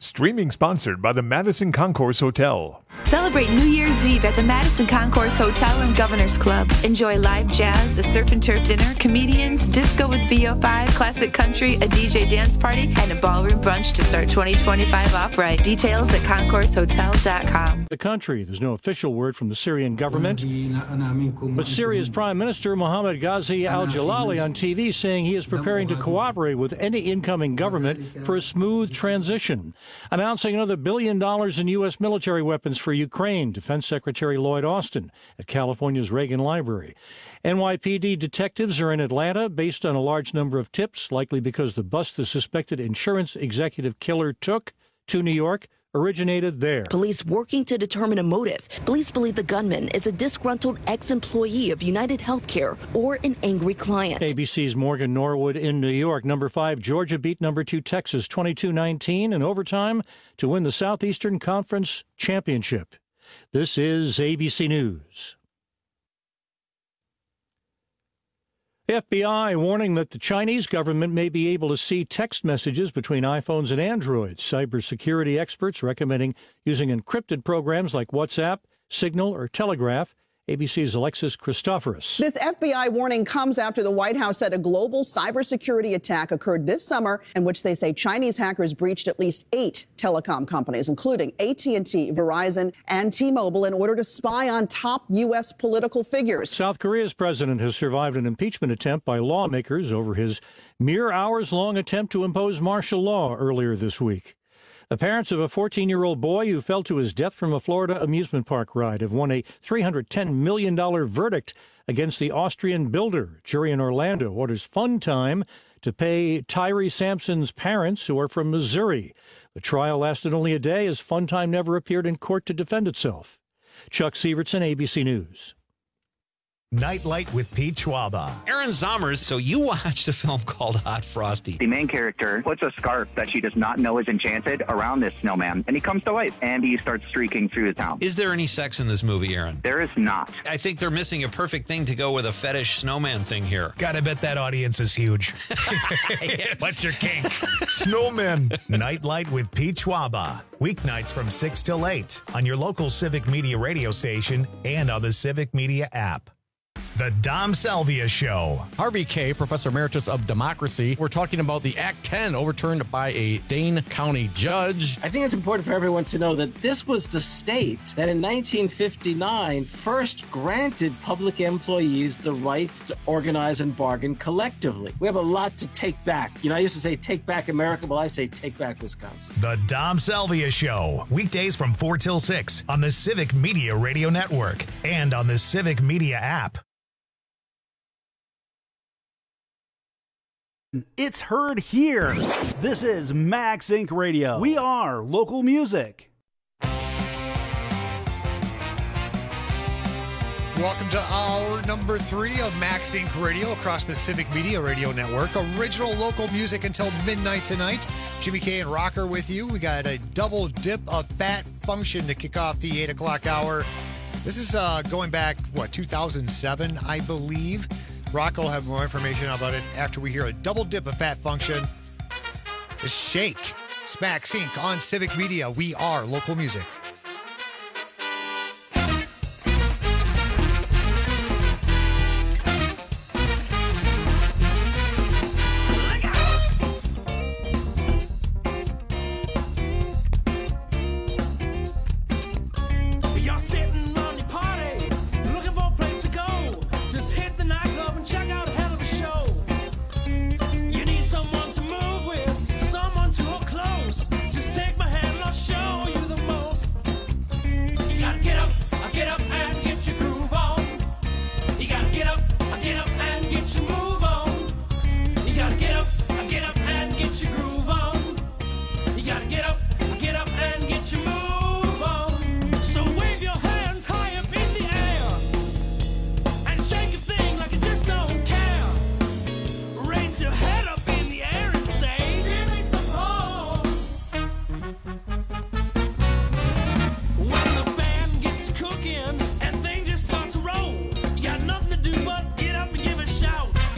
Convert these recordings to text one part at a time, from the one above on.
Streaming sponsored by the Madison Concourse Hotel. Celebrate New Year's Eve at the Madison Concourse Hotel and Governor's Club. Enjoy live jazz, a surf and turf dinner, comedians, disco with VO5, classic country, a DJ dance party, and a ballroom brunch to start 2025 off right. Details at concoursehotel.com. The country. There's no official word from the Syrian government. But Syria's Prime Minister Mohammed Ghazi al-Jalali on TV saying he is preparing to cooperate with any incoming government for a smooth transition. Announcing another $1 billion in U.S. military weapons for Ukraine, Defense Secretary Lloyd Austin at California's Reagan Library. NYPD detectives are in Atlanta based on a large number of tips, likely because the bus the suspected insurance executive killer took to New York originated there. Police working to determine a motive. Police believe the gunman is a disgruntled ex-employee of United Healthcare or an angry client. ABC's Morgan Norwood in New York. Number 5, Georgia beat number 2, Texas, 22-19 in overtime to win the Southeastern Conference Championship. This is ABC News. The FBI warning that the Chinese government may be able to see text messages between iPhones and Androids. Cybersecurity experts recommending using encrypted programs like WhatsApp, Signal, or Telegraph. ABC's Alexis Christoforous. This FBI warning comes after the White House said a global cybersecurity attack occurred this summer in which they say Chinese hackers breached at least 8 telecom companies, including AT&T, Verizon, and T-Mobile, in order to spy on top U.S. political figures. South Korea's president has survived an impeachment attempt by lawmakers over his mere hours-long attempt to impose martial law earlier this week. The parents of a 14-year-old boy who fell to his death from a Florida amusement park ride have won a $310 million verdict against the Austrian builder. Jury in Orlando orders Fun Time to pay Tyree Sampson's parents, who are from Missouri. The trial lasted only a day as Fun Time never appeared in court to defend itself. Chuck Sievertson, ABC News. Nightlight with Pete Schwaba. Aaron Zommers, so you watched a film called Hot Frosty. The main character puts a scarf that she does not know is enchanted around this snowman, and he comes to life, and he starts streaking through the town. Is there any sex in this movie, Aaron? There is not. I think they're missing a perfect thing to go with a fetish snowman thing here. Gotta bet that audience is huge. What's your kink? Snowmen. Nightlight with Pete Schwaba. Weeknights from 6 till 8 on your local Civic Media radio station and on the Civic Media app. The Dom Salvia Show. Harvey Kaye, Professor Emeritus of Democracy. We're talking about the Act 10 overturned by a Dane County judge. I think it's important for everyone to know that this was the state that in 1959 first granted public employees the right to organize and bargain collectively. We have a lot to take back. You know, I used to say take back America. Well, I say take back Wisconsin. The Dom Salvia Show. Weekdays from 4 till 6 on the Civic Media Radio Network and on the Civic Media app. It's heard here. This is Max Inc. Radio. We are local music. Welcome to hour number 3 of Max Inc. Radio across the Civic Media Radio Network. Original local music until midnight tonight. Jimmy K and Rocker with you. We got a double dip of Fat Function to kick off the 8 o'clock hour. This is going back, 2007, I believe. Rock will have more information about it after we hear a double dip of Fat Function. The Shake. Max Inc. on Civic Media. We are local music. Just take my hand and I'll show you the most.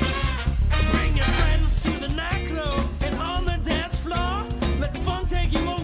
take you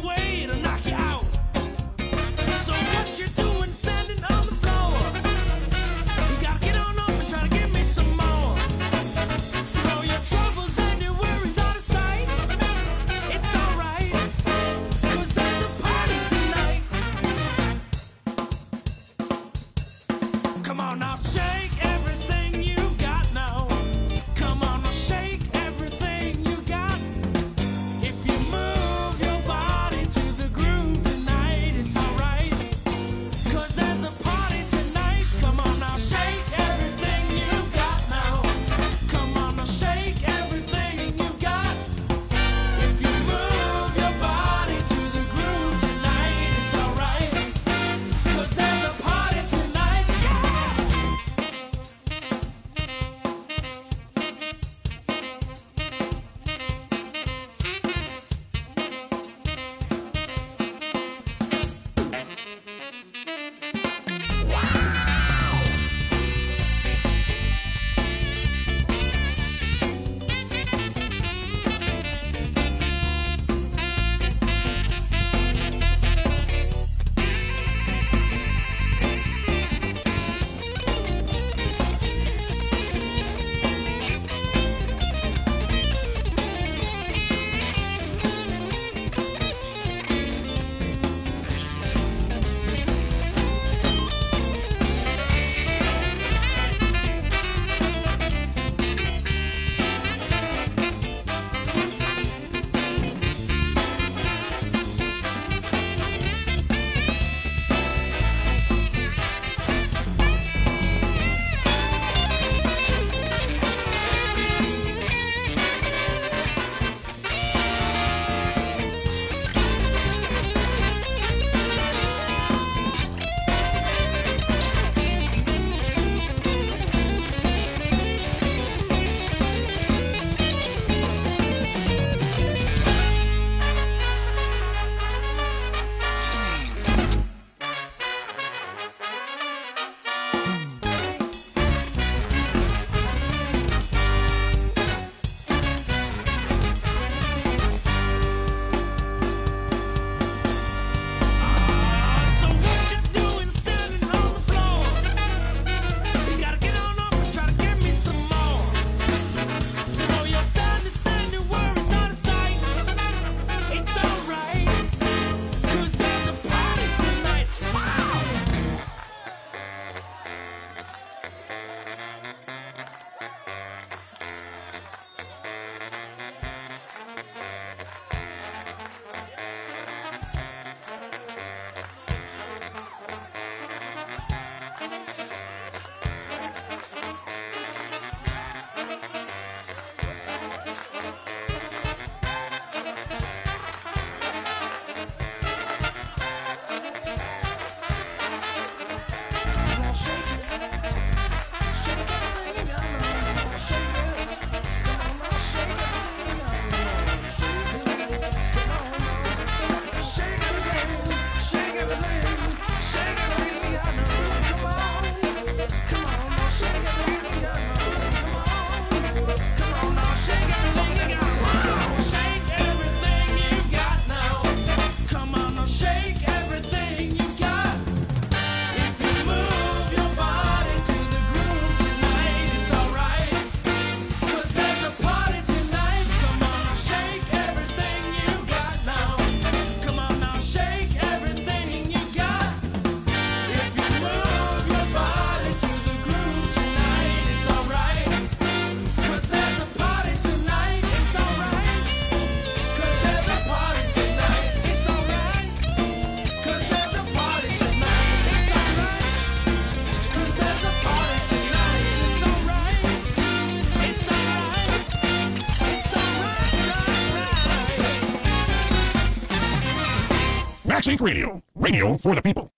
Max Inc. Radio. Radio for the people.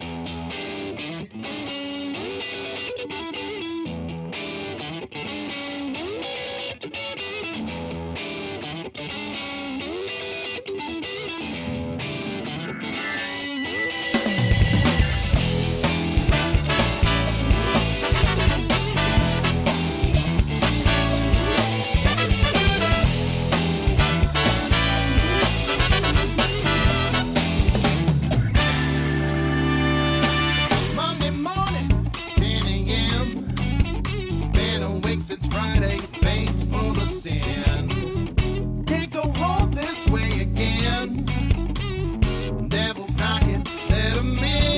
It's Friday, thanks for the sin. Can't go home this way again. Devil's knocking, let him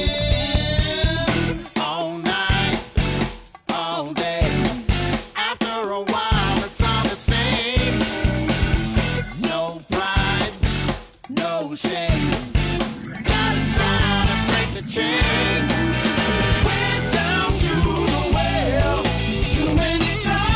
in. All night, all day. After a while, it's all the same. No pride, no shame. Gotta try to break the chain. Went down to the well. Too many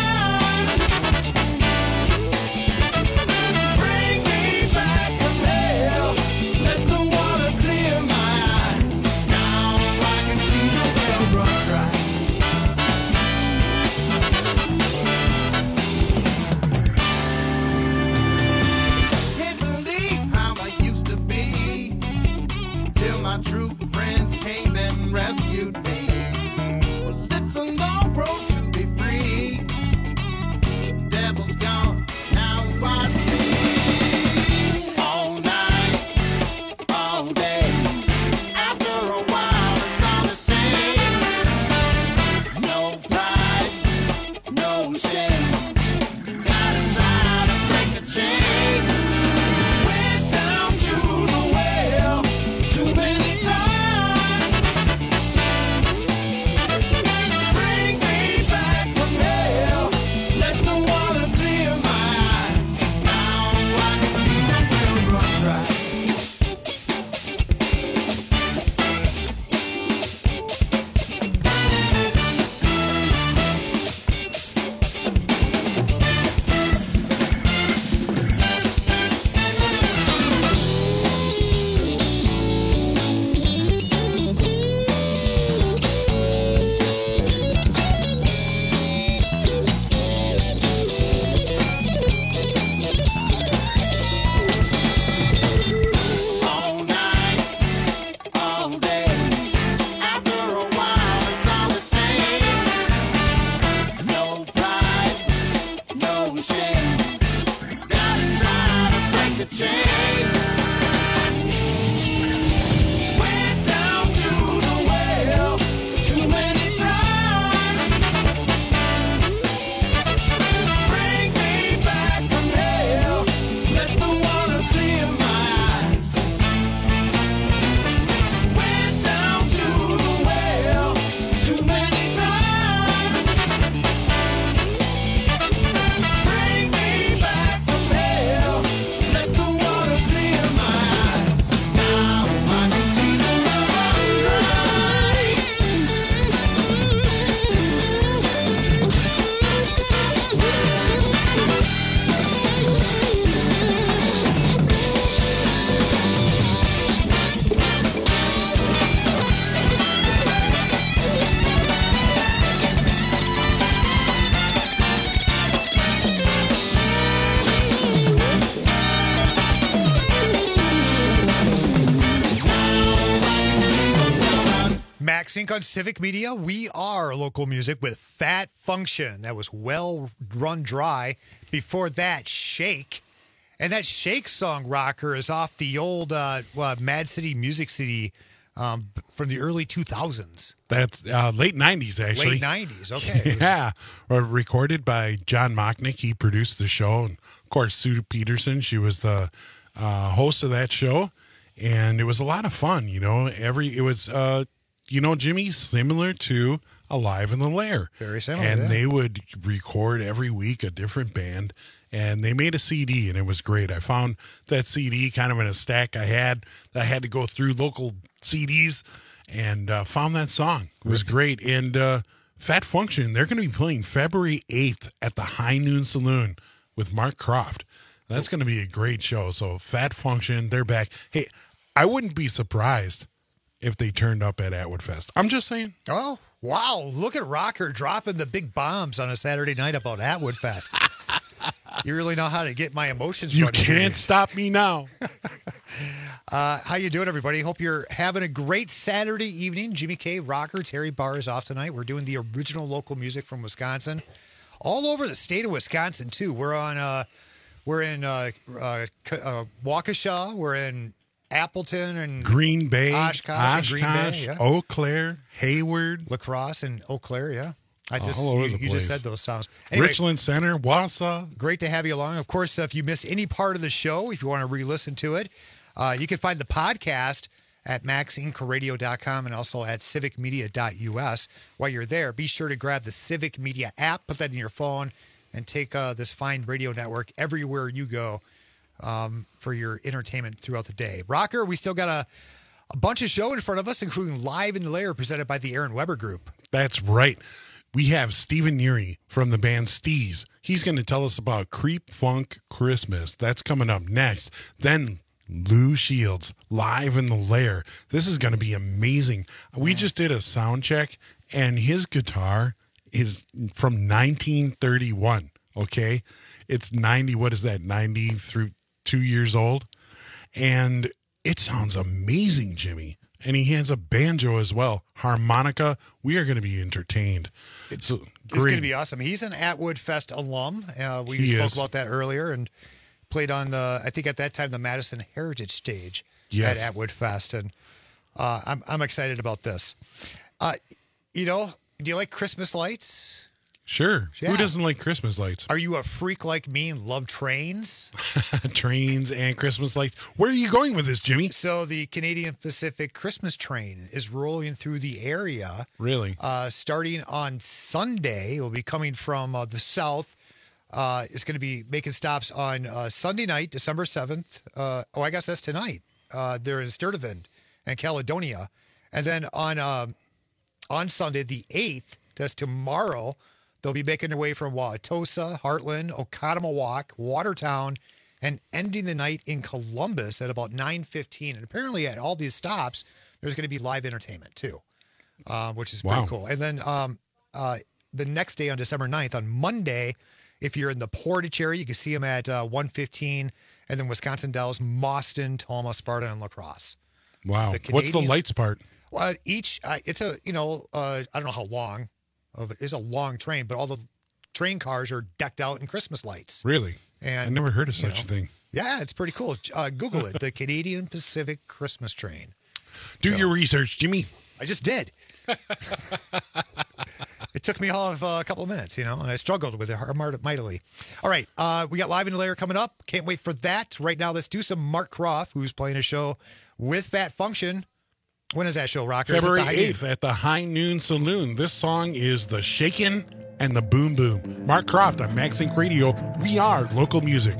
true friends came and rescued me. Well, it's a long road to be free. Devil's gone, now I see. All night, all day. After a while, it's all the same. No pride, no shame. Gotta try to break the chain. Went down to the well. Too many Max Inc. on Civic Media. We are local music with Fat Function. That was Well Run Dry. Before that, Shake. And that Shake song, Rocker, is off the old Mad City Music City from the early 2000s. That's late 90s, actually. Late 90s, okay. Yeah. Recorded by John Mocknick. He produced the show. And, of course, Sue Peterson, she was the host of that show. And it was a lot of fun, you know. Jimmy, similar to Alive in the Lair. Very similar, and yeah. They would record every week a different band, and they made a CD, and it was great. I found that CD kind of in a stack I had to go through local CDs, and found that song. It was great. And Fat Function, they're going to be playing February 8th at the High Noon Saloon with Mark Croft. That's going to be a great show. So Fat Function, they're back. Hey, I wouldn't be surprised if they turned up at Atwood Fest. I'm just saying. Oh, wow. Look at Rocker dropping the big bombs on a Saturday night about Atwood Fest. You really know how to get my emotions You running. can't stop me now. How you doing, everybody? Hope you're having a great Saturday evening. Jimmy K, Rocker, Terry Barr is off tonight. We're doing the original local music from Wisconsin. All over the state of Wisconsin, too. We're in Waukesha. We're in Appleton and Green Bay, Oshkosh, and Green Bay, yeah. Eau Claire, Hayward, La Crosse, and Eau Claire, yeah. All over the you place. just said those towns. Anyway, Richland Center, Wausau. Great to have you along. Of course, if you missed any part of the show, if you want to re-listen to it, you can find the podcast at maxincradio.com and also at civicmedia.us. While you're there, be sure to grab the Civic Media app, put that in your phone, and take this fine radio network everywhere you go for your entertainment throughout the day. Rocker, we still got a bunch of show in front of us, including Live in the Lair presented by the Aaron Weber Group. That's right. We have Stephen Neary from the band Steez. He's going to tell us about Creep Funk Christmas. That's coming up next. Then Lou Shields, Live in the Lair. This is going to be amazing. We just did a sound check, and his guitar is from 1931, okay? It's 90, what is that, 90 through 2 years old? And it sounds amazing, Jimmy. And he has a banjo as well, harmonica. We are going to be entertained. It's going to be awesome. He's an Atwood Fest alum. We spoke about that earlier and played on, I think at that time, the Madison Heritage Stage at Atwood Fest. And I'm excited about this. Do you like Christmas lights? Sure. Yeah. Who doesn't like Christmas lights? Are you a freak like me and love trains? Trains and Christmas lights. Where are you going with this, Jimmy? So the Canadian Pacific Christmas train is rolling through the area. Really? Starting on Sunday. It will be coming from the south. It's going to be making stops on Sunday night, December 7th. I guess that's tonight. They're in Sturtevant and Caledonia. And then on Sunday, the 8th, that's tomorrow, they'll be making their way from Wauwatosa, Heartland, Oconomowoc, Watertown, and ending the night in Columbus at about 9:15. And apparently at all these stops, there's going to be live entertainment too, which is pretty cool. And then the next day on December 9th, on Monday, if you're in the Portage area, you can see them at 1:15. And then Wisconsin Dells, Mauston, Toma, Sparta, and La Crosse. Wow. What's the lights part? Well, it's a, I don't know how long. It is a long train, but all the train cars are decked out in Christmas lights. Really? And I never heard of such a thing. Yeah, it's pretty cool. Google it, the Canadian Pacific Christmas train. Do your research, Jimmy. I just did. It took me all of a couple of minutes, and I struggled with it mightily. All right, we got Live in the Lair coming up. Can't wait for that. Right now, let's do some Mark Croft, who's playing a show with Fat Function. When is that show, Rocker? February 8th at the High Noon Saloon. This song is The Shakin' and the Boom Boom. Mark Croft on Max Inc. Radio. We are local music.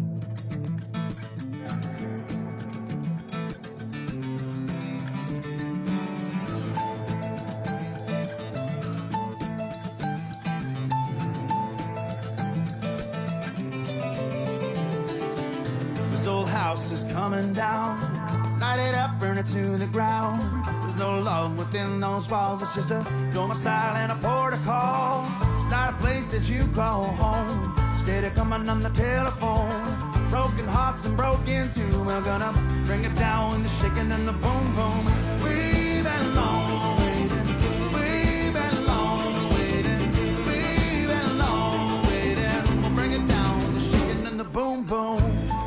This old house is coming down. Light it up, burn it to the ground. There's no love within those walls. It's just a domicile and a protocol. It's not a place that you call home. Instead of coming on the telephone. Broken hearts and broken too. We're gonna bring it down with the shaking and the boom boom. We've been long waiting. We've been long waiting. We've been long waiting. We'll bring it down with the shaking and the boom boom.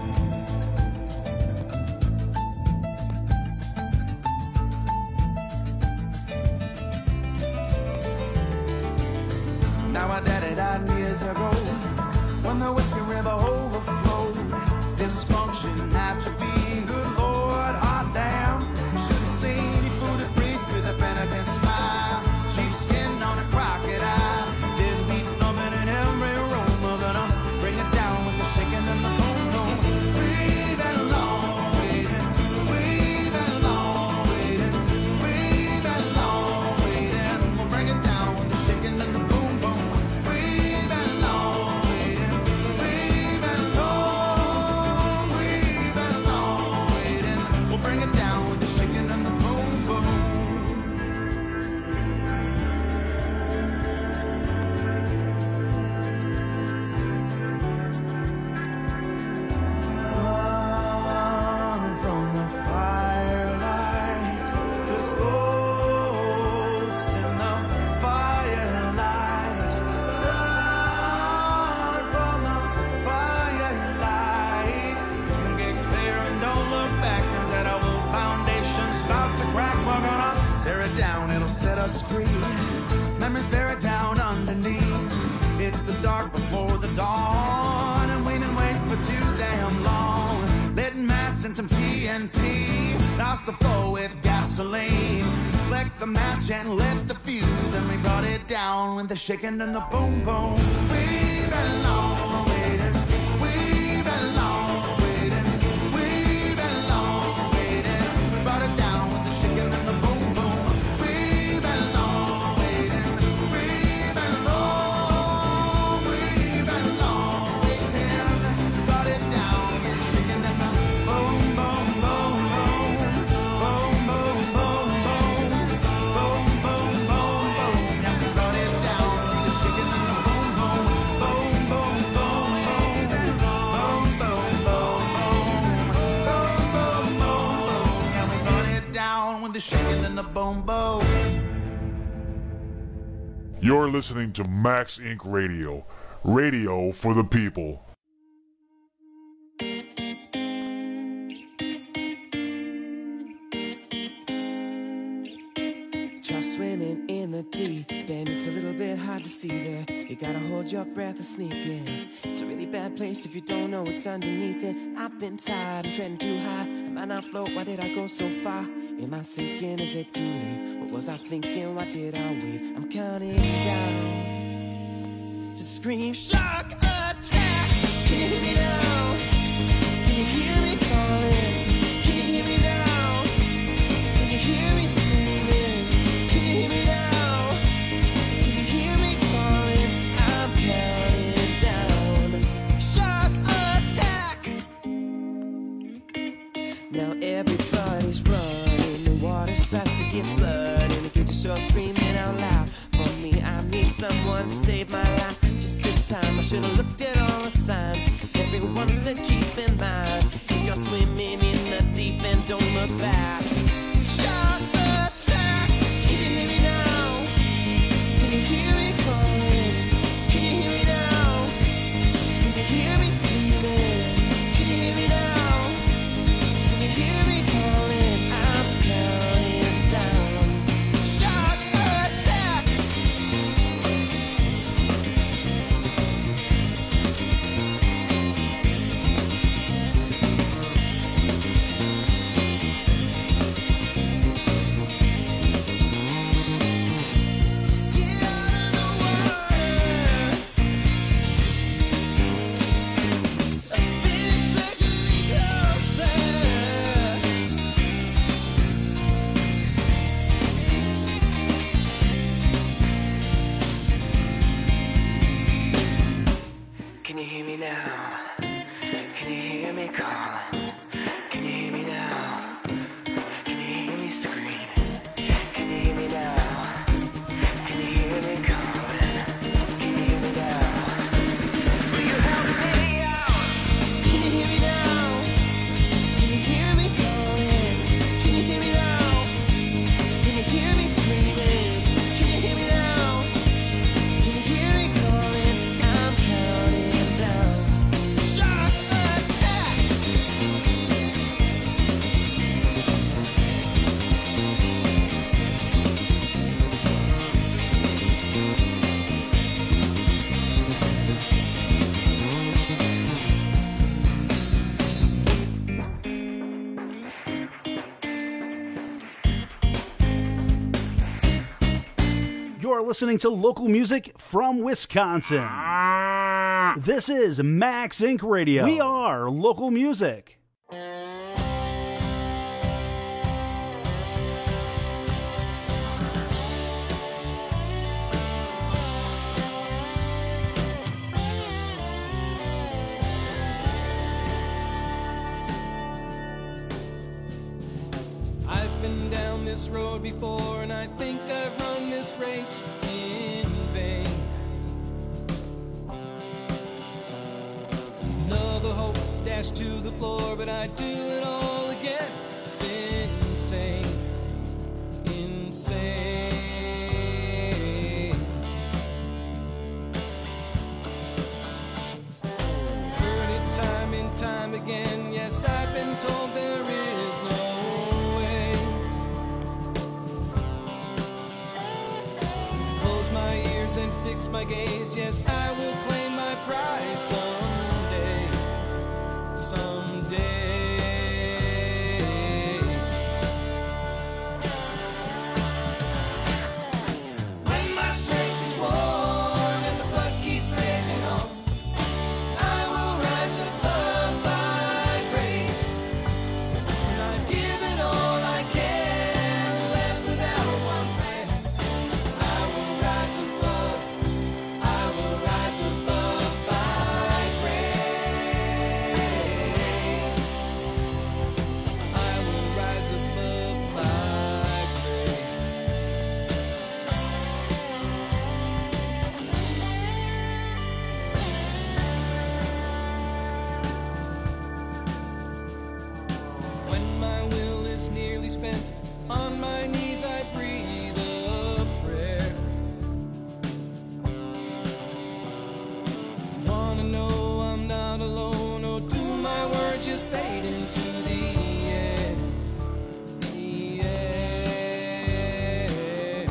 Now my daddy died years ago when the Whiskey River overflowed. Dysfunction, atrophy, good Lord, hot damn. Should have seen you food a priest with a penitent smile. Sheepskin on a crocodile. Dead meat thumping in every room. We're gonna bring it down with the shaking and the boom boom. We've been long waiting. We've been long waiting. We've been long waiting. We'll bring it down with the shaking and the boom. We've been long us free. Memories buried down underneath. It's the dark before the dawn, and we've been waiting for too damn long. Lit match and some TNT, douse the floor with gasoline. Flick the match and lit the fuse, and we brought it down with the shaking and the boom boom. We've been long waiting, we've been long waiting, we've been long waiting. We brought it down with the shaking and the boom boom. We've been long waiting, we've been long, we've been long waiting. We brought it down with the shaking and the boom boom boom boom, boom boom boom boom, boom boom boom boom. Yeah, we brought it down with the shaking and the boom boom, boom boom boom boom, boom boom boom boom, boom boom boom boom. Yeah, we brought it down with the shaking and the boom boom. You're listening to Max Inc. Radio. Radio for the people. Try swimming in the deep end, it's a little bit hard to see there. You gotta hold your breath and sneak in. It's a really bad place if you don't know what's underneath it. I've been tired, I'm treading too high. I might not float, why did I go so far? Am I sinking, is it too late? What was I thinking, why did I wait? I'm counting down to scream shark attack. Can you hear me now? Can you hear me calling? Can you hear me now? Can you hear me screaming? Can you hear me now? Can you hear me calling? I'm counting down. Shark attack. Now everybody's running. The water starts to get blood, and the creatures are screaming out loud. For me, I need someone to save my life. Just this time, I should have looked at all the signs. Everyone said keep in mind, if you're swimming in the deep end, don't look back. Shark attack. Can you hear me now? Can you hear me calling? Can you hear me now? Can you hear me screaming? Can you hear me now? Can you hear me calling? I'm counting down. Shark attack. Can you hear me now? Can you hear me calling? Can you hear me now? Can you hear me screaming? Can you hear me now? Can you hear me calling? Can you hear me now? Will you help me out? Can you hear me now? Can you hear me calling? Can you hear me now? Can you hear me screaming? Can you hear me now? Can you hear me calling? I'm counting down. Shark attack. You're listening to local music from Wisconsin. This is Max Inc. Radio. We are local music. I've been down this road before, and I think I've run this race in vain. Another hope dashed to the floor, but I do it all again. It's insane, insane. Heard it time and time again. Yes, I've been told there is no way. and fix my gaze. Yes, I will claim my prize someday. Someday. When my strength is worn and the blood keeps raging on, I will rise above by grace. When I've given all I can, left without one plan, I will rise above. I will rise above by grace. I will rise above by grace. When my will is nearly spent, on my knees I breathe a prayer. Wanna know I'm not alone, or do my words just fade into the air? The air.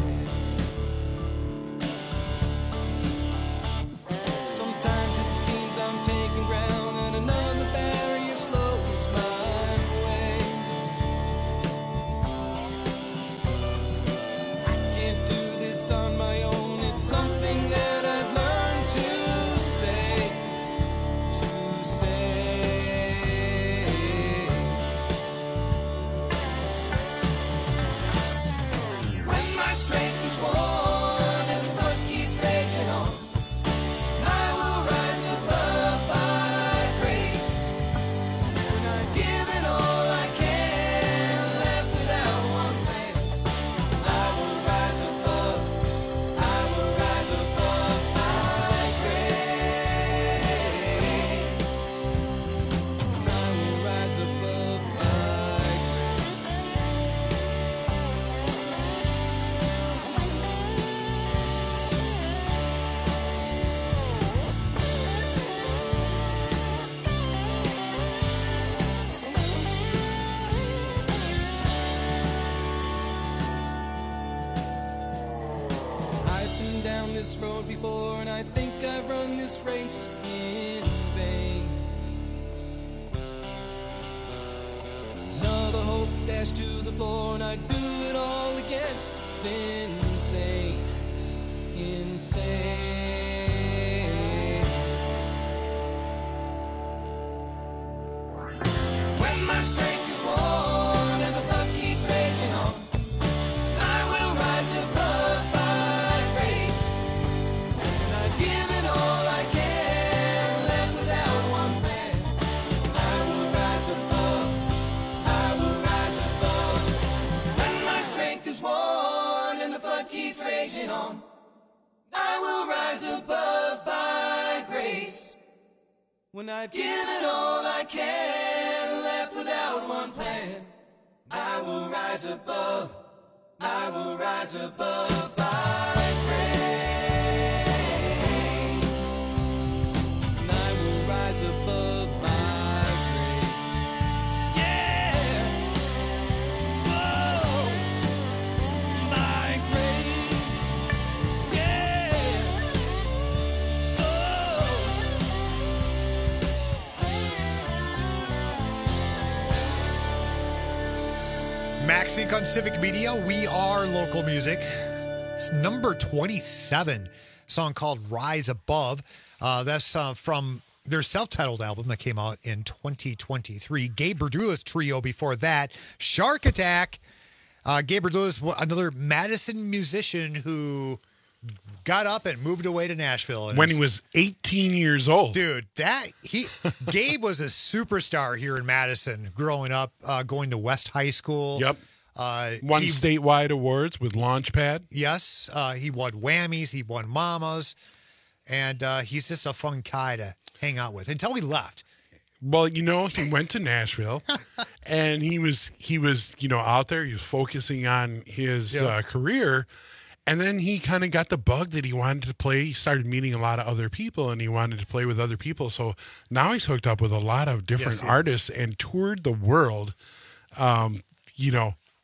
Sometimes it seems I'm taking ground and another barrier slows my way. I can't do this on my own. It's something that I've learned to say. To say. When my strength is worn and the blood keeps raging on, I will rise above by grace. When I've given all I can, left without one plan, I will rise above. I will rise above by grace. I will rise above by I've been down this road before, and I think I've run this race in vain. Another hope dashed to the floor, and I'd do it all again. It's insane, insane. When my strength is worn and the blood keeps raging on, I will rise above by grace. And I've given all I can, left without one plan, I will rise above. I will rise above. When my strength is worn and the flood keeps raging on, I will rise above by grace. When I've given all I can, left without one plan, I will rise above. I will rise above by grace. And I will rise above by grace. Yeah. Whoa. By grace. Yeah. Max Inc. on Civic Media. We are local music. It's number 27, song called Rise Above. That's from their self-titled album that came out in 2023. Gabe Berdula's trio before that, Shark Attack. Gabe Berdula's another Madison musician who got up and moved away to Nashville. And When he was 18 years old. Dude, Gabe was a superstar here in Madison growing up, going to West High School. Yep. Won statewide awards with Launchpad. Yes. He won Whammies. He won Mamas. And he's just a fun guy to hang out with until he left. Well, he went to Nashville and he was, out there. He was focusing on his career. And then he kind of got the bug that he wanted to play. He started meeting a lot of other people and he wanted to play with other people. So now he's hooked up with a lot of different artists and toured the world,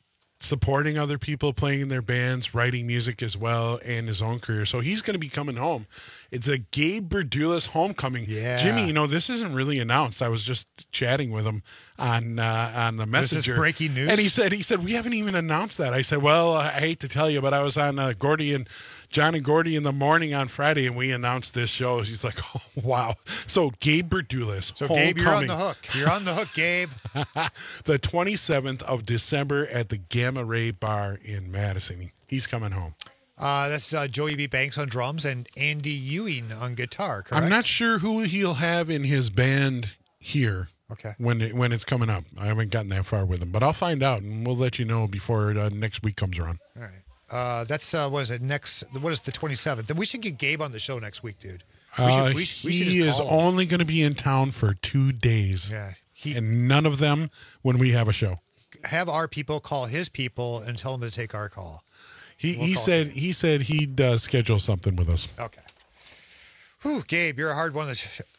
supporting other people, playing in their bands, writing music as well, and his own career. So he's going to be coming home. It's a Gabe Berdulis homecoming. Yeah. Jimmy, this isn't really announced. I was just chatting with him on the Messenger. This is breaking news? And he said, we haven't even announced that. I said, well, I hate to tell you, but I was on John and Gordy in the morning on Friday, and we announced this show. He's like, oh, wow. So Gabe Berdulis, So, homecoming. Gabe, you're on the hook. You're on the hook, Gabe. The 27th of December at the Gamma Ray Bar in Madison. He's coming home. That's Joey B. Banks on drums and Andy Ewing on guitar, correct? I'm not sure who he'll have in his band here. Okay. When it's coming up. I haven't gotten that far with him, but I'll find out, and we'll let you know before next week comes around. All right. That's what is it? What is the 27th? Then we should get Gabe on the show next week, dude. He is only going to be in town for 2 days. Yeah. And none of them when we have a show. Have our people call his people and tell them to take our call. He said he'd schedule something with us. Okay. Whew, Gabe, you're a hard one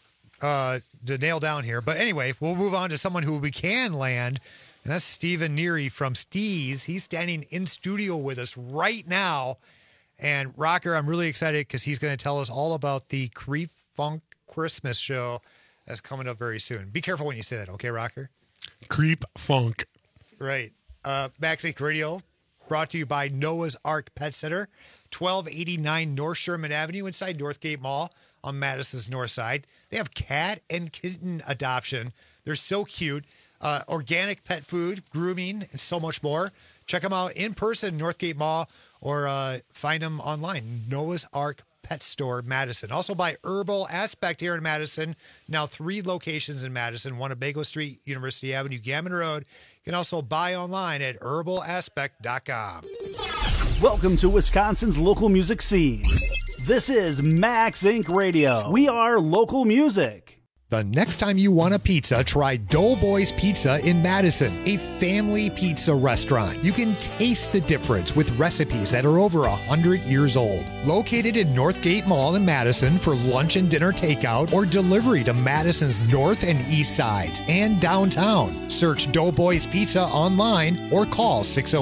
to nail down here. But anyway, we'll move on to someone who we can land. And that's Stephen Neary from Steez. He's standing in studio with us right now. And Rocker, I'm really excited because he's going to tell us all about the Creep Funk Christmas show that's coming up very soon. Be careful when you say that, okay, Rocker? Creep Funk. Right. Max Inc. Radio, brought to you by Noah's Ark Pet Center, 1289 North Sherman Avenue inside Northgate Mall on Madison's north side. They have cat and kitten adoption. They're so cute. Organic pet food, grooming, and so much more. Check them out in person, Northgate Mall, or find them online. Noah's Ark Pet Store, Madison. Also by Herbal Aspect here in Madison. Now 3 locations in Madison. One at Bago Street, University Avenue, Gammon Road. You can also buy online at herbalaspect.com. Welcome to Wisconsin's local music scene. This is Max Inc. Radio. We are local music. The next time you want a pizza, try Doughboys Pizza in Madison, a family pizza restaurant. You can taste the difference with recipes that are over 100 years old. Located in Northgate Mall in Madison for lunch and dinner takeout or delivery to Madison's north and east sides and downtown. Search Doughboys Pizza online or call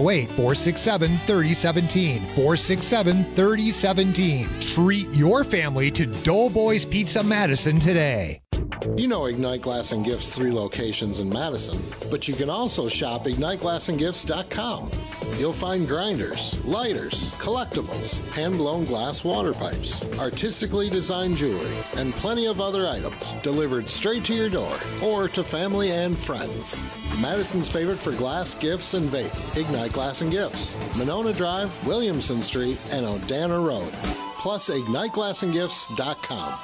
608-467-3017. 467-3017. Treat your family to Doughboys Pizza Madison today. You know Ignite Glass and Gifts 3 locations in Madison, but you can also shop IgniteGlassandGifts.com. You'll find grinders, lighters, collectibles, hand-blown glass water pipes, artistically designed jewelry, and plenty of other items delivered straight to your door or to family and friends. Madison's favorite for glass, gifts, and vape, Ignite Glass and Gifts, Monona Drive, Williamson Street, and Odana Road. Plus, IgniteGlassandGifts.com.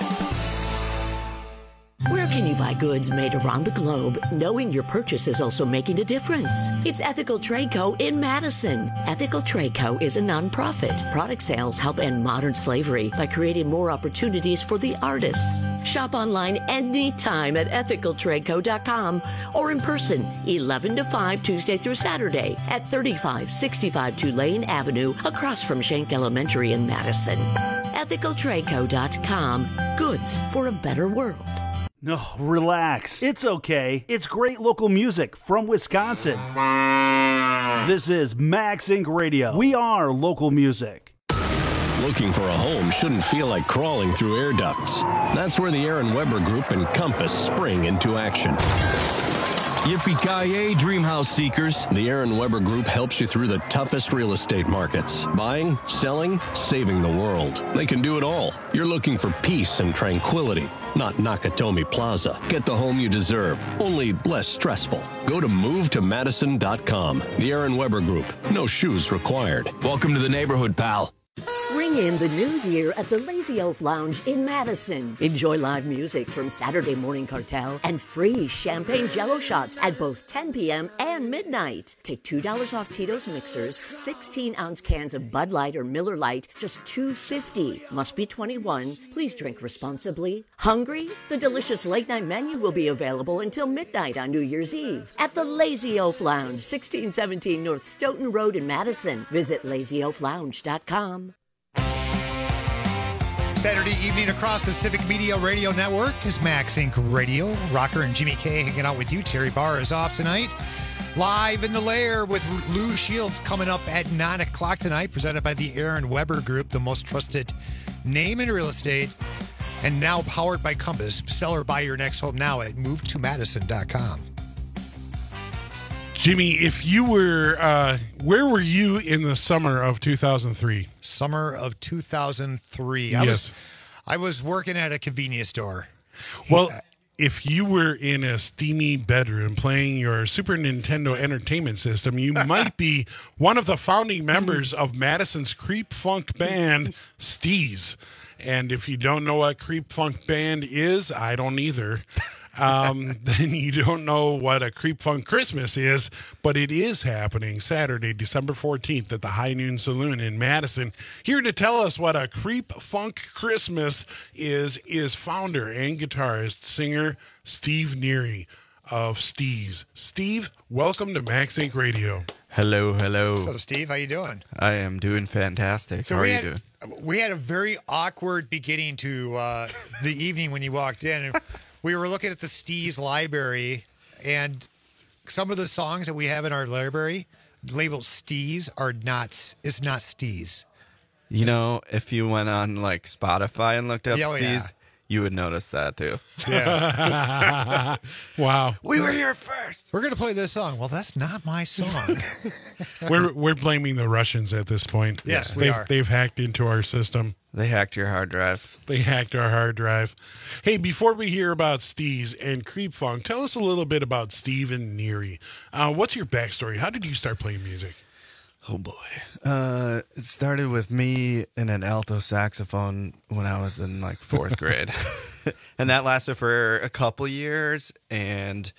Where can you buy goods made around the globe, knowing your purchase is also making a difference? It's Ethical Trade Co. in Madison. Ethical Trade Co. is a nonprofit. Product sales help end modern slavery by creating more opportunities for the artists. Shop online anytime at ethicaltradeco.com or in person, 11 to 5 Tuesday through Saturday at 3565 Tulane Avenue across from Schenck Elementary in Madison. ethicaltradeco.com. Goods for a better world. No, relax. It's okay. It's great local music from Wisconsin. This is Max Inc. Radio. We are local music. Looking for a home shouldn't feel like crawling through air ducts. That's where the Aaron Weber Group and Compass spring into action. Yippee-ki-yay, dream house seekers. The Aaron Weber Group helps you through the toughest real estate markets. Buying, selling, saving the world. They can do it all. You're looking for peace and tranquility, not Nakatomi Plaza. Get the home you deserve, only less stressful. Go to movetomadison.com. The Aaron Weber Group. No shoes required. Welcome to the neighborhood, pal. Ring in the new year at the Lazy Oaf Lounge in Madison. Enjoy live music from Saturday Morning Cartel and free champagne jello shots at both 10 p.m. and midnight. Take $2 off Tito's mixers, 16-ounce cans of Bud Light or Miller Lite, just $2.50. Must be 21. Please drink responsibly. Hungry? The delicious late-night menu will be available until midnight on New Year's Eve at the Lazy Oaf Lounge, 1617 North Stoughton Road in Madison. Visit lazyoaflounge.com. Saturday evening across the Civic Media Radio Network is Max Inc. Radio. Rocker and Jimmy K hanging out with you. Terry Barr is off tonight. Live in the Lair with Lou Shields coming up at 9 o'clock tonight, presented by the Aaron Weber Group, the most trusted name in real estate, and now powered by Compass. Sell or buy your next home now at movetomadison.com. Jimmy, if you were, where were you in the summer of 2003? Summer of 2003. Yes. I was working at a convenience store. Well, if you were in a steamy bedroom playing your Super Nintendo Entertainment System, you might be one of the founding members of Madison's Creep Funk band, Steez. And if you don't know what Creep Funk band is, I don't either. Then you don't know what a Creep Funk Christmas is, but it is happening Saturday, December 14th at the High Noon Saloon in Madison. Here to tell us what a Creep Funk Christmas is founder and guitarist, singer Steve Neary of Steez. Steve, welcome to Max Inc. Radio. Hello, hello. So, Steve, how you doing? I am doing fantastic. So how are you doing? We had a very awkward beginning to the evening when you walked in. And we were looking at the Steez library, and some of the songs that we have in our library labeled Steez is not Steez. You know, if you went on like Spotify and looked up Steez, you would notice that too. Yeah. Wow. We were here first. We're going to play this song. Well, that's not my song. We're blaming the Russians at this point. Yes, we are. They've hacked into our system. They hacked your hard drive. They hacked our hard drive. Hey, before we hear about Steez and Creep Funk, tell us a little bit about Stephen Neary. What's your backstory? How did you start playing music? Oh, boy. It started with me in an alto saxophone when I was in like 4th grade. And that lasted for a couple years. And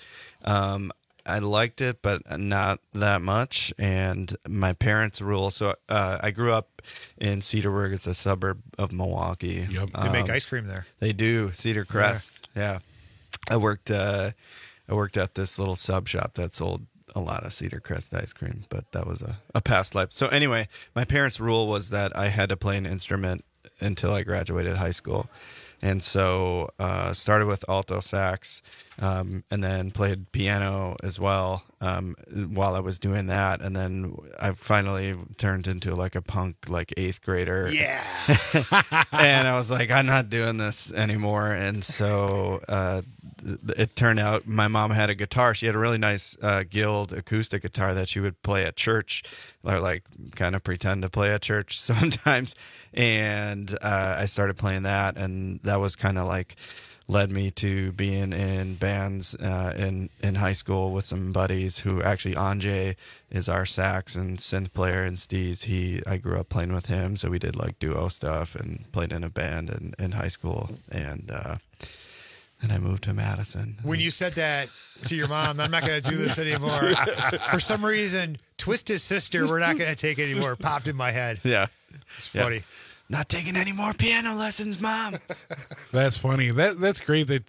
I liked it, but not that much. And my parents' rule. So I grew up in Cedarburg. It's a suburb of Milwaukee. Yep. They make ice cream there. They do. Cedar Crest. Yeah. I worked at this little sub shop that sold a lot of Cedar Crest ice cream, but that was a past life. So anyway, my parents' rule was that I had to play an instrument until I graduated high school. And so started with alto sax, and then played piano as well while I was doing that. And then I finally turned into like a punk, like 8th grader. Yeah. And I was like, I'm not doing this anymore. And so it turned out my mom had a guitar. She had a really nice Guild acoustic guitar that she would play at church, or like kind of pretend to play at church sometimes. And I started playing that, and that was kind of like led me to being in bands in high school with some buddies who actually Anjay is our sax and synth player, and Steez, I grew up playing with him, so we did like duo stuff and played in a band in high school, and I moved to Madison. When you said that to your mom, I'm not going to do this anymore, for some reason, Twisted Sister, we're not going to take it anymore, popped in my head. Yeah. It's funny. Yeah. Not taking any more piano lessons, Mom. That's funny. That's great that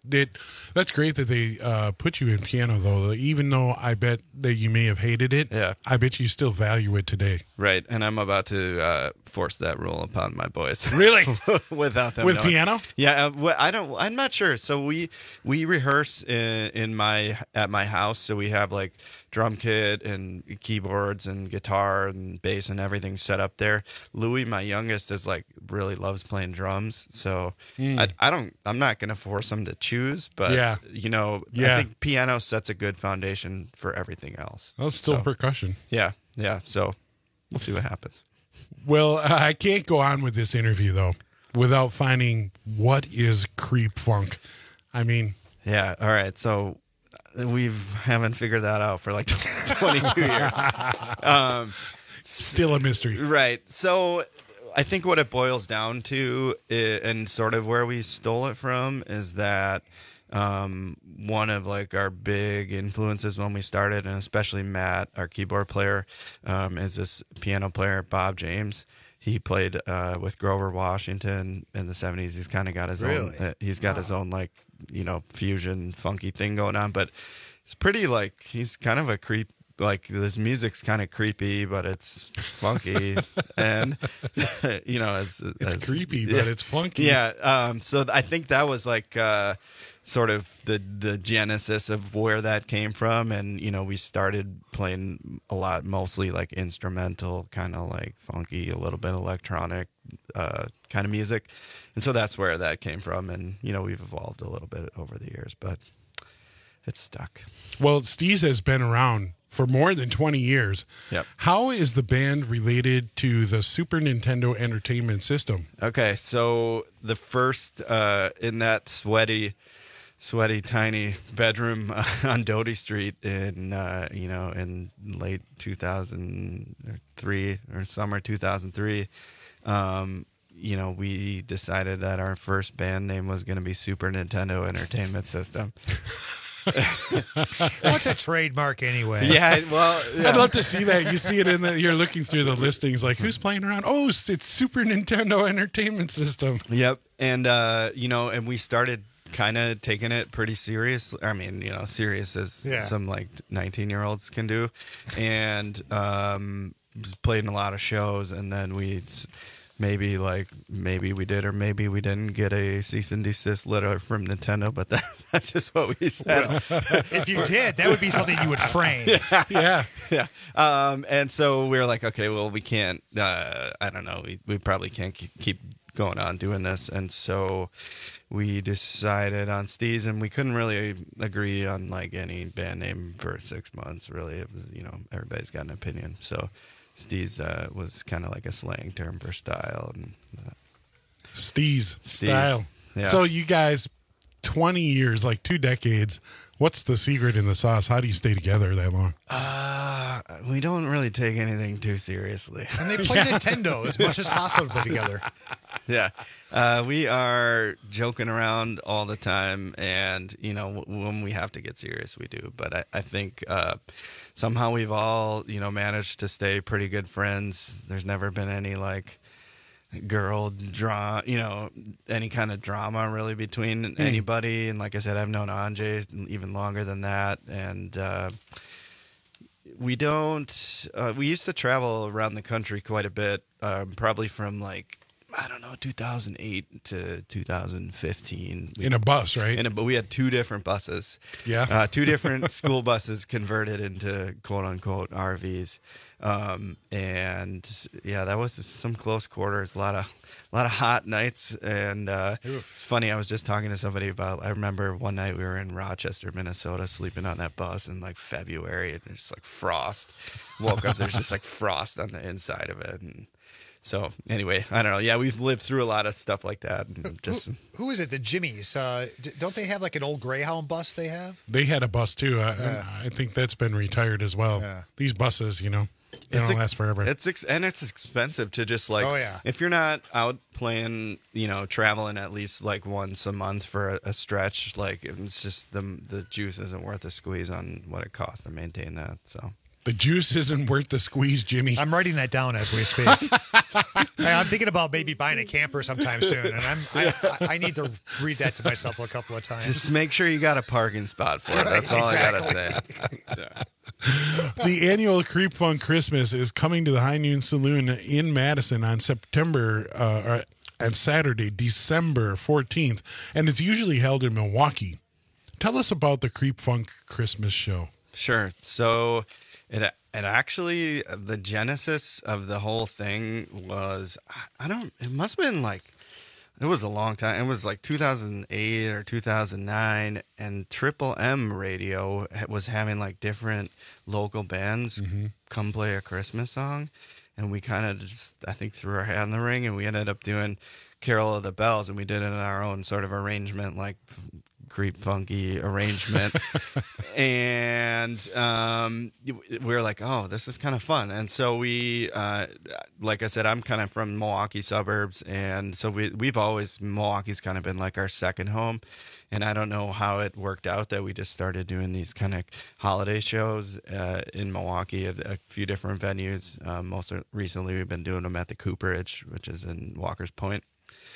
they put you in piano, though. Even though I bet that you may have hated it, yeah, I bet you still value it today. Right, and I'm about to force that rule upon my boys. Really? Without them with knowing. piano? Yeah, I'm not sure. So we rehearse at my house. So we have like drum kit and keyboards and guitar and bass and everything set up there. Louis, my youngest, is like really loves playing drums. So I'm not going to force him to choose, but yeah. I think piano sets a good foundation for everything else. Well, it's still percussion. Yeah. So we'll see what happens. Well, I can't go on with this interview though without finding what is Creep Funk. I mean, yeah. All right. So we haven't figured that out for like 22 years. Still a mystery. Right. So I think what it boils down to, and sort of where we stole it from, is that one of like our big influences when we started, and especially Matt, our keyboard player, is this piano player, Bob James. He played with Grover Washington in the 70s. He's kind of got his own. He's got his own like fusion funky thing going on, but it's pretty like he's kind of a creep. Like this music's kind of creepy, but it's funky, and it's creepy, but it's funky. Yeah. So I think that was like sort of the genesis of where that came from. And, we started playing a lot, mostly like instrumental, kind of like funky, a little bit electronic kind of music. And so that's where that came from. And, we've evolved a little bit over the years, but it's stuck. Well, Steez has been around for more than 20 years. Yep. How is the band related to the Super Nintendo Entertainment System? Okay, so the first in that sweaty, tiny bedroom on Doty Street in in late 2003 or summer 2003, we decided that our first band name was going to be Super Nintendo Entertainment System. What's a trademark anyway? Yeah, well, I'd love to see that. You see it you're looking through the listings, like who's playing around? Oh, it's Super Nintendo Entertainment System. Yep, and and we started kind of taking it pretty serious. I mean, serious as some like 19-year-olds can do, and played in a lot of shows, and then maybe we did or maybe we didn't get a cease and desist letter from Nintendo, but that's just what we said. Well, if you did, that would be something you would frame. Yeah. And so we were like, okay, well, we can't. I don't know. We probably can't keep going on doing this, and so we decided on Steez, and we couldn't really agree on like any band name for 6 months. Really, it was everybody's got an opinion, so. Steez was kind of like a slang term for style. And Steez style. Yeah. So you guys, 20 years, like 2 decades. What's the secret in the sauce? How do you stay together that long? We don't really take anything too seriously. And they play Nintendo as much as possible together. Yeah. We are joking around all the time. And, when we have to get serious, we do. But I think somehow we've all, managed to stay pretty good friends. There's never been any, like, girl drama, any kind of drama really between anybody. And like I said, I've known Anjay even longer than that. And we used to travel around the country quite a bit, probably from like, I don't know, 2008 to 2015. In a bus, right? But we had 2 different buses. Yeah. 2 different school buses converted into quote unquote RVs. And yeah, that was some close quarters, a lot of hot nights. And it's funny, I was just talking to somebody I remember one night we were in Rochester, Minnesota, sleeping on that bus in like February, and there's like frost. Woke up, there's just like frost on the inside of it. And so anyway, I don't know. Yeah, we've lived through a lot of stuff like that. And just who is it? The Jimmies? Don't they have like an old Greyhound bus they have? They had a bus too. I think that's been retired as well. Yeah. These buses, they don't last forever. It's expensive to just like, if you're not out playing, traveling at least like once a month for a stretch, like it's just the juice isn't worth the squeeze on what it costs to maintain that. So. The juice isn't worth the squeeze, Jimmy. I'm writing that down as we speak. I'm thinking about maybe buying a camper sometime soon, and I need to read that to myself a couple of times. Just make sure you got a parking spot for it. That's all I gotta say. The annual Creep Funk Christmas is coming to the High Noon Saloon in Madison on Saturday, December 14th, and it's usually held in Milwaukee. Tell us about the Creep Funk Christmas show. Sure. So. It actually, the genesis of the whole thing was, it must have been like, it was a long time. It was like 2008 or 2009, and Triple M Radio was having like different local bands come play a Christmas song. And we kind of just, I think, threw our hat in the ring, and we ended up doing Carol of the Bells, and we did it in our own sort of arrangement, like creep funky arrangement. And we were like, oh, this is kind of fun. And so we, like I said, I'm kind of from Milwaukee suburbs, and so Milwaukee's kind of been like our second home. And I don't know how it worked out that we just started doing these kind of holiday shows in Milwaukee at a few different venues. Most recently, we've been doing them at the Cooperage, which is in Walker's Point.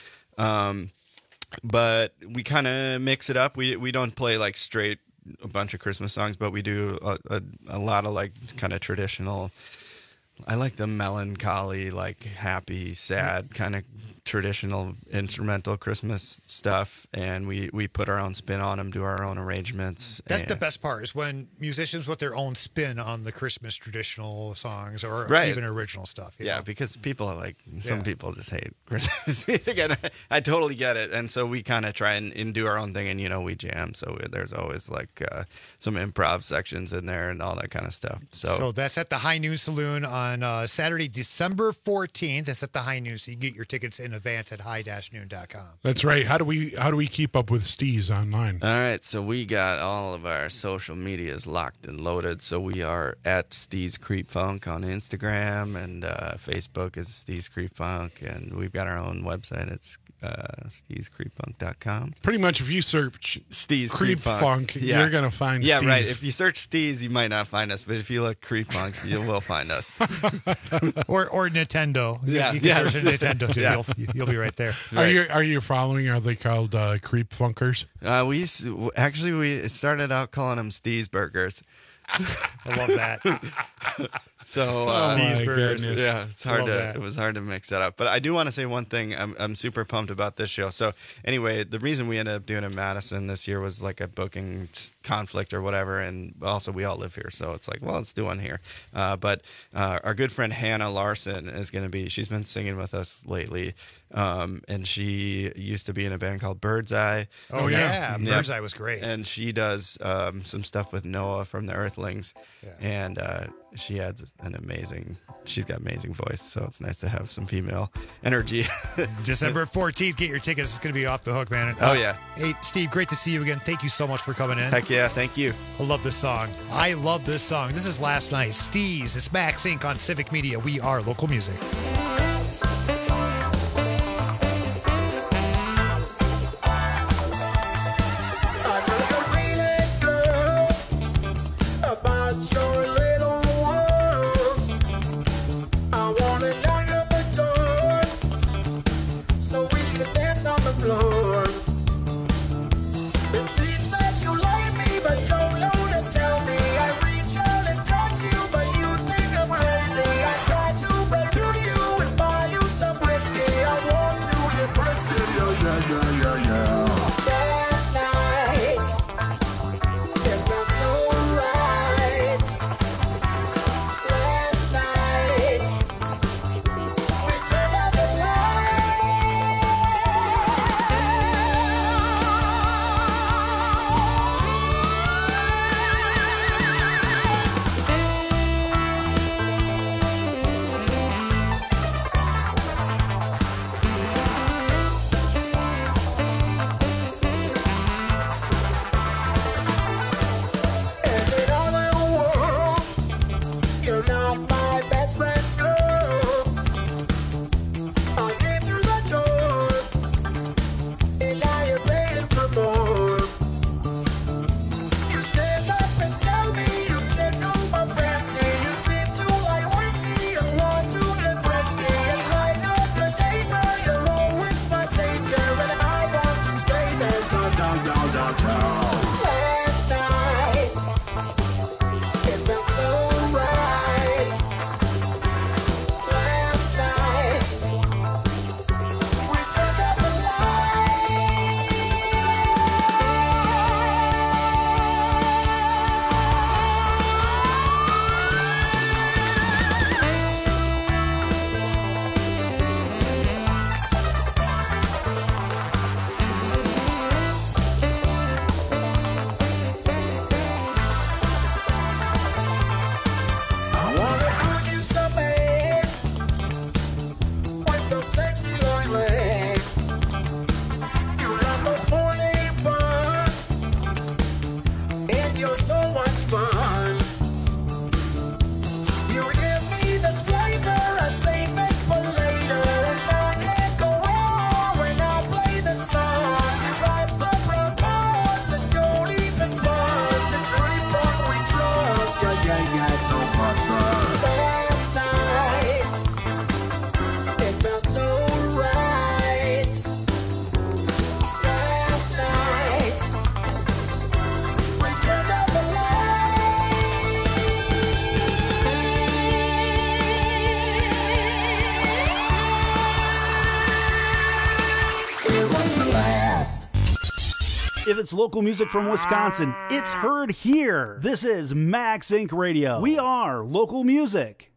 But we kind of mix it up. We don't play like straight a bunch of Christmas songs, but we do a lot of like kind of traditional. I like the melancholy, like happy, sad kind of traditional instrumental Christmas stuff, and we put our own spin on them, do our own arrangements. That's the best part, is when musicians put their own spin on the Christmas traditional songs or Right. even original stuff. you Yeah, know? because people are like, some Yeah. people just hate Christmas music, and I totally get it. And so we kind of try and do our own thing, and, we jam. So there's always like some improv sections in there and all that kind of stuff. So that's at the High Noon Saloon on Saturday, December 14th. That's at the High Noon, so you can get your tickets in advance at high-noon.com. That's right. How do we keep up with Steez online? All right, so we got all of our social medias locked and loaded. So we are at Steez Creep Funk on Instagram, and Facebook is Steez Creep Funk, and we've got our own website. It's SteezCreepFunk.com. Pretty much, if you search Steez Creep Funk, you're gonna find. Yeah, Steez. right. If you search Steez, you might not find us, but if you look Creep Funk, you will find us. or Nintendo. Yeah, you can search Nintendo too. Yeah. You'll be right there. Are you following? Are they called Creep Funkers? We started out calling them Steez Burgers. I love that. So Steez Burgers. yeah, Love it was hard to mix that up. But I do want to say one thing. I'm super pumped about this show. So anyway, the reason we ended up doing it in Madison this year was like a booking conflict or whatever, and also we all live here, so it's like, well, let's do one here. But our good friend Hannah Larson is going to be. She's been singing with us lately. And she used to be in a band called Birdseye. Oh, yeah. Birdseye was great. And she does some stuff with Noah from the Earthlings. And she adds she's got amazing voice, so it's nice to have some female energy. December 14th, get your tickets. It's going to be off the hook, man. Oh, yeah. Hey, Steve, great to see you again. Thank you so much for coming in. Heck yeah, thank you. I love this song. This is Last Night. Steez, it's Max Inc. on Civic Media. We are local music. Tell me I reach out and touch you, but you think I'm crazy. I try to break through to you. If it's local music from Wisconsin, it's heard here. This is Max Inc. Radio. We are local music.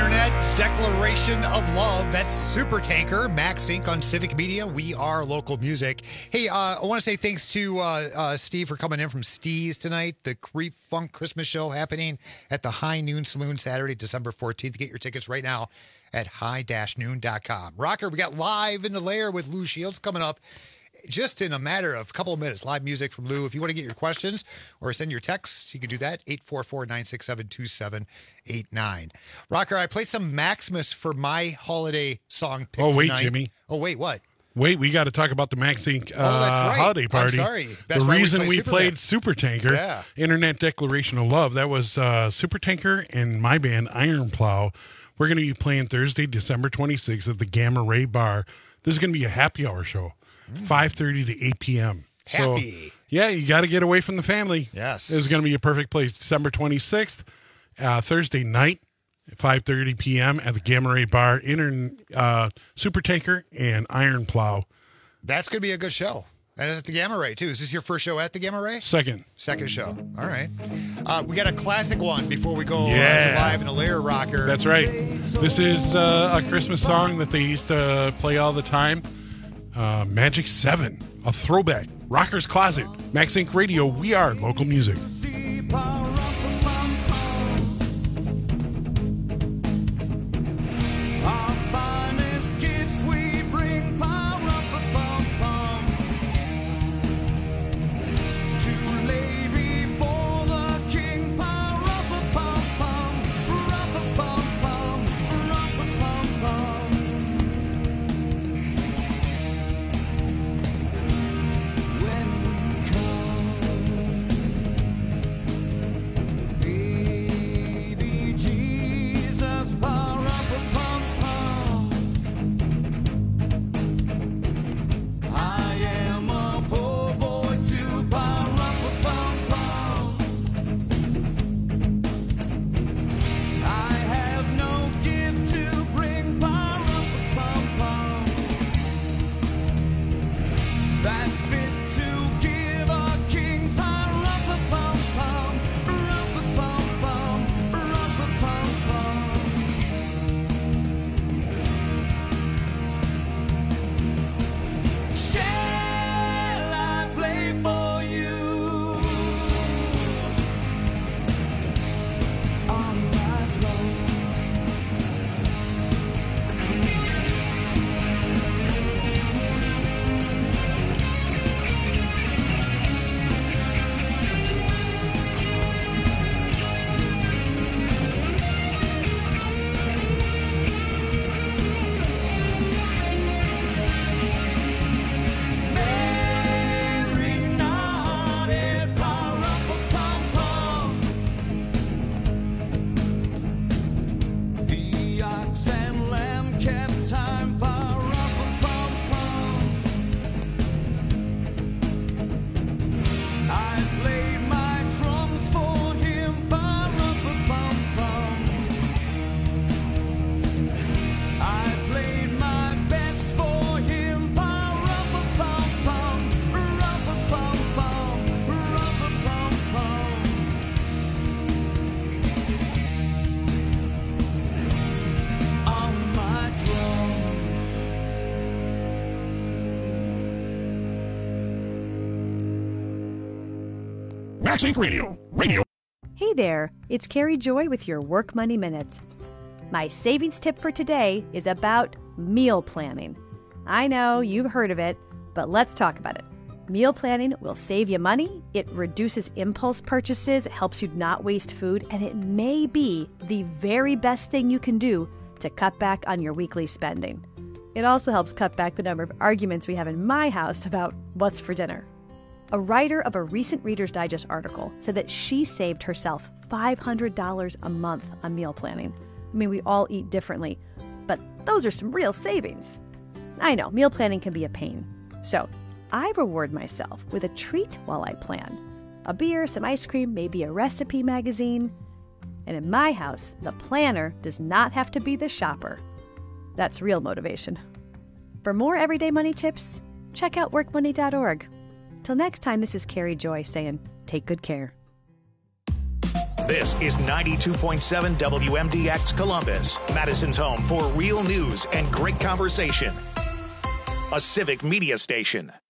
Internet Declaration of Love. That's Supertanker, Max Inc. on Civic Media. We are local music. Hey, I want to say thanks to Steve for coming in from Steve's tonight. The Creep Funk Christmas show happening at the High Noon Saloon Saturday, December 14th. Get your tickets right now at high-noon.com. Rocker, we got Live in the Lair with Lou Shields coming up just in a matter of a couple of minutes. Live music from Lou. If you want to get your questions or send your texts, you can do that. 844-967-2789. Rocker, I played some Maximus for my holiday song pick Oh, wait, tonight. Jimmy. Oh, wait, what? Wait, we got to talk about the Max Inc. That's right. holiday party. I'm sorry. The That's why reason we Superman. played Supertanker, Yeah. Internet Declaration of Love, that was Supertanker and my band, Iron Plow. We're going to be playing Thursday, December 26th at the Gamma Ray Bar. This is going to be a happy hour show, 5:30 to 8 p.m. Happy. So, yeah, you got to get away from the family. Yes. This is going to be a perfect place. December 26th, Thursday night, 5:30 p.m. at the Gamma Ray Bar, Supertanker and Iron Plow. That's going to be a good show. And it's at the Gamma Ray, too. Is this your first show at the Gamma Ray? Second show. All right. We got a classic one before we go to Yeah. Live in a Lair, Rocker. That's right. This is a Christmas song that they used to play all the time. Magic 7, a throwback. Rocker's Closet. Max Inc. Radio. We are local music. Our finest gifts we bring, pa-rum-pa-pum-pum, to lay before the king, pa-rum-pa-pum-pum, rum-pa-pum-pum, rum-pa-pum-pum. When we come, baby Jesus, pa-rum-pa-pum-pum. I am a poor boy too, pa-rum-pa-pum-pum. I have no gift to bring, pa-rum-pa-pum-pum, that's fit to give a king, pa-rum-pa-pum-pum, rum-pa-pum-pum, rum-pa-pum-pum. Shall I play for you on my drum? Mary nodded, pa-rum-pa-pum-pum. The ox and lamb kept time, pa-rum-pa-pum-pum. I played my drums for him, pa-rum-pa-pum-pum. I played my best for him, pa-rum-pa-pum-pum, rum-pa-pum-pum, rum-pa-pum-pum. On my drum. Max Inc. Radio. Radio. Hey there, it's Carrie Joy with your Work Money Minute. My savings tip for today is about meal planning. I know you've heard of it, but let's talk about it. Meal planning will save you money, it reduces impulse purchases, it helps you not waste food, and it may be the very best thing you can do to cut back on your weekly spending. It also helps cut back the number of arguments we have in my house about what's for dinner. A writer of a recent Reader's Digest article said that she saved herself $500 a month on meal planning. I mean, we all eat differently, but those are some real savings. I know, meal planning can be a pain. So I reward myself with a treat while I plan. A beer, some ice cream, maybe a recipe magazine. And in my house, the planner does not have to be the shopper. That's real motivation. For more everyday money tips, check out workmoney.org. Till next time, this is Carrie Joy saying, take good care. This is 92.7 WMDX Columbus, Madison's home for real news and great conversation. A Civic Media station.